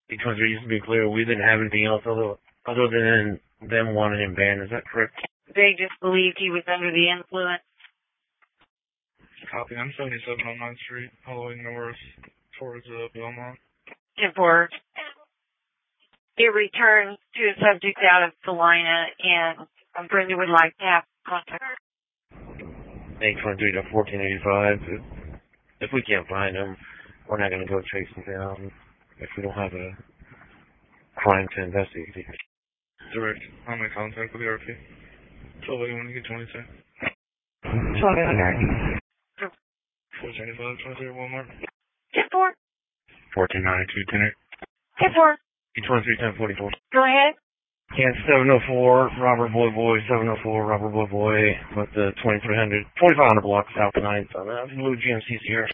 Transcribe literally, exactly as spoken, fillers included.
eight twenty-three, just to be clear, we didn't have anything else other, other than them wanting him banned. Is that correct? They just believed he was under the influence. Copy. I'm seventy-seven on ninth Street, all the way north towards uh, Belmont. ten four. It returned to a subject out of Salina, and Brenda would like to have contact. eight twenty-three to fourteen eighty-five. If, if we can't find him, we're not going to go chase him down if we don't have a crime to investigate. Direct. I'm in contact with the R P. Tell me when you get twenty-two. fourteen eighty-five, twenty-three, Walmart. ten four. fourteen ninety-two, ten eight. ten four. eight twenty-three, ten forty-four. Go ahead. Yeah, seven oh four, Robert Boy Boy, seven oh four, Robert Boy Boy, with the twenty-three hundred, twenty-five hundred block south of ninth on that. Blue G M C here.